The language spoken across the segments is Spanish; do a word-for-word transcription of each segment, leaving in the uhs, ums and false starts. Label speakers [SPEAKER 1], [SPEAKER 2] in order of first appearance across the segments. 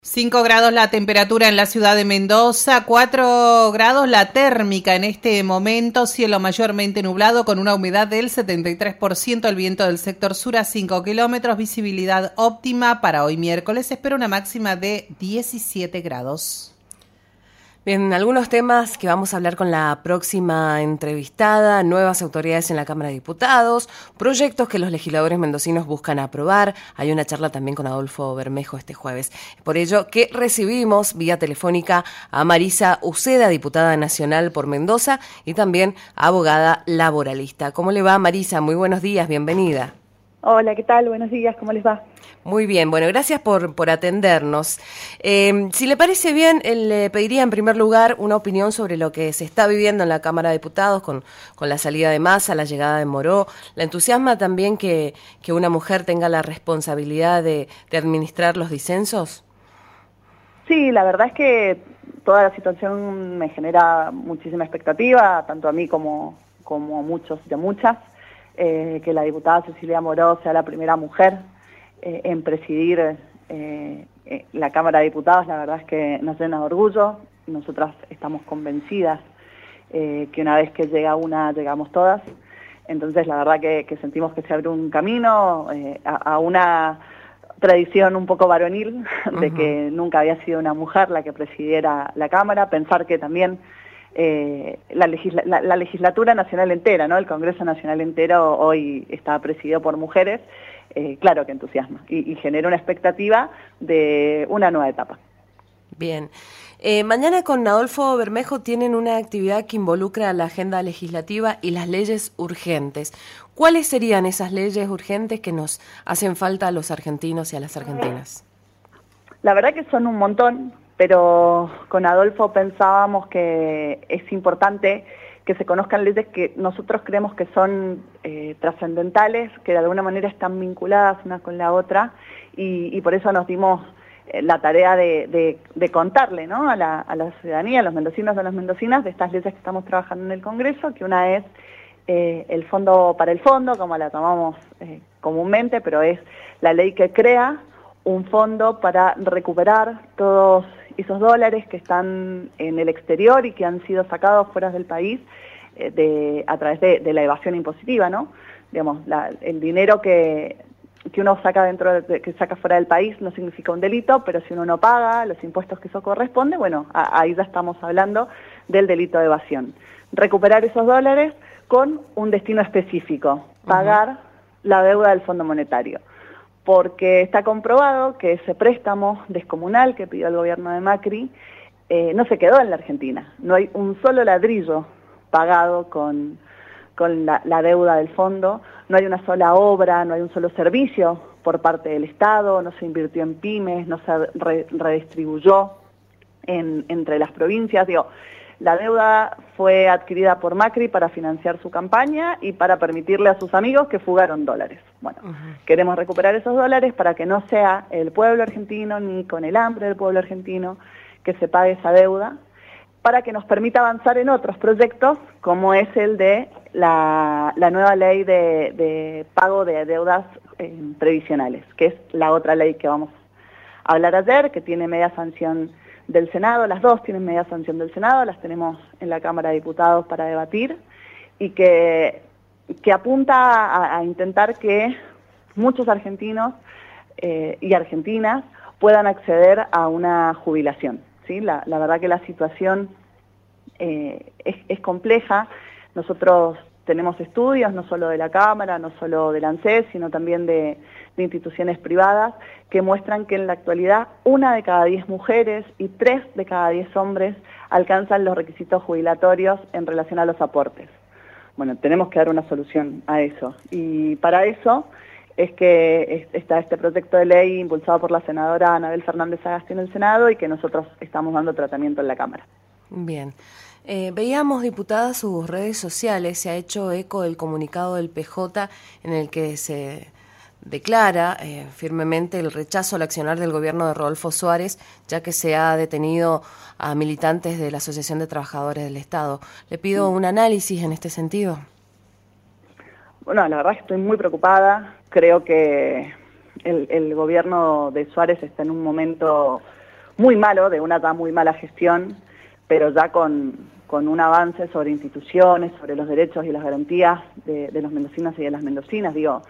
[SPEAKER 1] cinco grados la temperatura en la ciudad de Mendoza, cuatro grados la térmica en este momento, cielo mayormente nublado con una humedad del setenta y tres por ciento, el viento del sector sur a cinco kilómetros, visibilidad óptima para hoy miércoles, se espera una máxima de diecisiete grados.
[SPEAKER 2] Bien, algunos temas que vamos a hablar con la próxima entrevistada, nuevas autoridades en la Cámara de Diputados, proyectos que los legisladores mendocinos buscan aprobar. Hay una charla también con Adolfo Bermejo este jueves. Por ello que recibimos vía telefónica a Marisa Uceda, diputada nacional por Mendoza y también abogada laboralista. ¿Cómo le va, Marisa? Muy buenos días, bienvenida.
[SPEAKER 3] Hola, ¿qué tal? Buenos días, ¿cómo les va?
[SPEAKER 2] Muy bien, bueno, gracias por, por atendernos. Eh, si le parece bien, le pediría en primer lugar una opinión sobre lo que se está viviendo en la Cámara de Diputados con, con la salida de Massa, la llegada de Moró. ¿Le entusiasma también que, que una mujer tenga la responsabilidad de, de administrar los disensos?
[SPEAKER 3] Sí, la verdad es que toda la situación me genera muchísima expectativa, tanto a mí como, como a muchos y a muchas. Eh, que la diputada Cecilia Moró sea la primera mujer eh, en presidir eh, eh, la Cámara de Diputados, la verdad es que nos llena de orgullo. Nosotras estamos convencidas eh, que una vez que llega una, llegamos todas. Entonces la verdad que, que sentimos que se abre un camino eh, a, a una tradición un poco varonil, de uh-huh. que nunca había sido una mujer la que presidiera la Cámara, pensar que también Eh, la, legisla la, la legislatura nacional entera, ¿no? El Congreso Nacional entero hoy está presidido por mujeres, eh, claro que entusiasma y, y genera una expectativa de una nueva etapa.
[SPEAKER 2] Bien. Eh, mañana con Adolfo Bermejo tienen una actividad que involucra la agenda legislativa y las leyes urgentes. ¿Cuáles serían esas leyes urgentes que nos hacen falta a los argentinos y a las argentinas?
[SPEAKER 3] La verdad que son un montón, pero con Adolfo pensábamos que es importante que se conozcan leyes que nosotros creemos que son eh, trascendentales, que de alguna manera están vinculadas una con la otra, y, y por eso nos dimos eh, la tarea de, de, de contarle, ¿no? a, la, a la ciudadanía, a los mendocinos y a las mendocinas, de estas leyes que estamos trabajando en el Congreso, que una es eh, el Fondo para el Fondo, como la tomamos eh, comúnmente, pero es la ley que crea un fondo para recuperar todos esos dólares que están en el exterior y que han sido sacados fuera del país eh, de, a través de, de la evasión impositiva, ¿no? Digamos, la, el dinero que, que uno saca dentro de, que saca fuera del país no significa un delito, pero si uno no paga los impuestos que eso corresponde, bueno, a, ahí ya estamos hablando del delito de evasión. Recuperar esos dólares con un destino específico, pagar uh-huh. la deuda del Fondo Monetario. Porque está comprobado que ese préstamo descomunal que pidió el gobierno de Macri eh, no se quedó en la Argentina. No hay un solo ladrillo pagado con, con la, la deuda del fondo, no hay una sola obra, no hay un solo servicio por parte del Estado, no se invirtió en pymes, no se re, redistribuyó en, entre las provincias. Digo, la deuda fue adquirida por Macri para financiar su campaña y para permitirle a sus amigos que fugaron dólares. Bueno, uh-huh. queremos recuperar esos dólares para que no sea el pueblo argentino ni con el hambre del pueblo argentino que se pague esa deuda, para que nos permita avanzar en otros proyectos como es el de la, la nueva ley de, de pago de deudas eh, previsionales, que es la otra ley que vamos a hablar ayer, que tiene media sanción del Senado. Las dos tienen media sanción del Senado, las tenemos en la Cámara de Diputados para debatir, y que, que apunta a, a intentar que muchos argentinos eh, y argentinas puedan acceder a una jubilación, ¿sí? La, la verdad que la situación eh, es, es compleja. Nosotros tenemos estudios, no solo de la Cámara, no solo del ANSES, sino también de, de instituciones privadas, que muestran que en la actualidad una de cada diez mujeres y tres de cada diez hombres alcanzan los requisitos jubilatorios en relación a los aportes. Bueno, tenemos que dar una solución a eso, y para eso es que está este proyecto de ley impulsado por la senadora Anabel Fernández Agasti en el Senado y que nosotros estamos dando tratamiento en la Cámara.
[SPEAKER 2] Bien. Eh, veíamos, diputada, sus redes sociales, se ha hecho eco del comunicado del P J en el que se declara eh, firmemente el rechazo al accionar del gobierno de Rodolfo Suárez, ya que se ha detenido a militantes de la Asociación de Trabajadores del Estado. Le pido un análisis en este sentido.
[SPEAKER 3] Bueno, la verdad es que estoy muy preocupada. Creo que el, el gobierno de Suárez está en un momento muy malo, de una tan muy mala gestión, pero ya con, con un avance sobre instituciones, sobre los derechos y las garantías de, de los mendocinos y de las mendocinas, digo,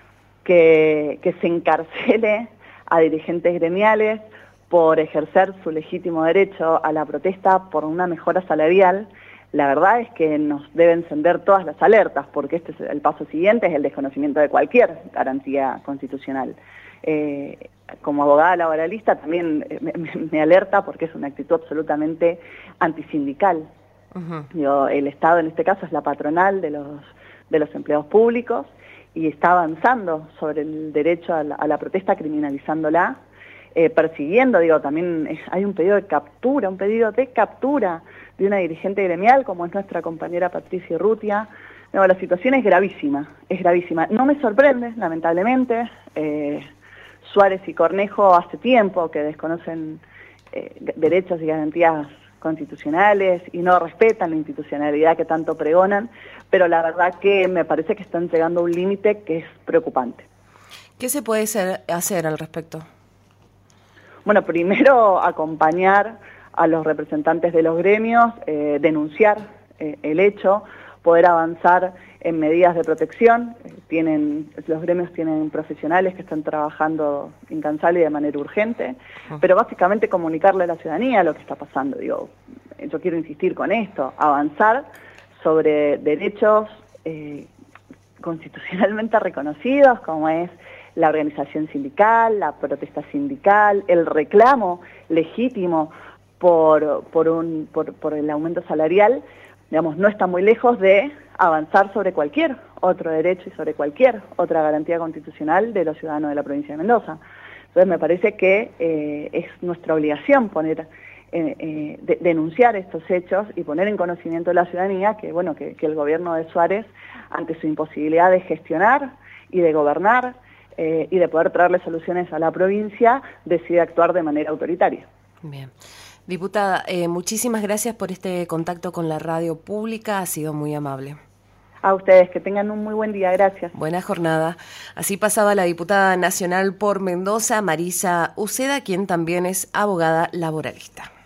[SPEAKER 3] que, que se encarcele a dirigentes gremiales por ejercer su legítimo derecho a la protesta por una mejora salarial. La verdad es que nos debe encender todas las alertas, porque este es el paso siguiente, es el desconocimiento de cualquier garantía constitucional. Eh, como abogada laboralista también me, me alerta porque es una actitud absolutamente antisindical. Uh-huh. Digo, el Estado en este caso es la patronal de los, de los empleados públicos y está avanzando sobre el derecho a la, a la protesta, criminalizándola, eh, persiguiendo, digo, también hay un pedido de captura, un pedido de captura de una dirigente gremial como es nuestra compañera Patricia Urrutia. No, la situación es gravísima, es gravísima. No me sorprende, lamentablemente, eh, Suárez y Cornejo hace tiempo que desconocen eh, derechos y garantías constitucionales y no respetan la institucionalidad que tanto pregonan, pero la verdad que me parece que están llegando a un límite que es preocupante.
[SPEAKER 2] ¿Qué se puede hacer, hacer al respecto?
[SPEAKER 3] Bueno, primero acompañar a los representantes de los gremios, eh, denunciar eh, el hecho, poder avanzar en medidas de protección. Eh, tienen, los gremios tienen profesionales que están trabajando incansable y de manera urgente, uh-huh. pero básicamente comunicarle a la ciudadanía lo que está pasando. Digo, yo quiero insistir con esto, avanzar sobre derechos eh, constitucionalmente reconocidos, como es la organización sindical, la protesta sindical, el reclamo legítimo por, por, un, por, por el aumento salarial. Digamos, no está muy lejos de avanzar sobre cualquier otro derecho y sobre cualquier otra garantía constitucional de los ciudadanos de la provincia de Mendoza. Entonces me parece que eh, es nuestra obligación poner, eh, eh, de, denunciar estos hechos y poner en conocimiento de la ciudadanía que, bueno, que, que el gobierno de Suárez, ante su imposibilidad de gestionar y de gobernar eh, y de poder traerle soluciones a la provincia, decide actuar de manera autoritaria.
[SPEAKER 2] Bien. Diputada, eh, muchísimas gracias por este contacto con la radio pública, ha sido muy amable.
[SPEAKER 3] A ustedes, que tengan un muy buen día, gracias.
[SPEAKER 2] Buena jornada. Así pasaba la diputada nacional por Mendoza, Marisa Uceda, quien también es abogada laboralista.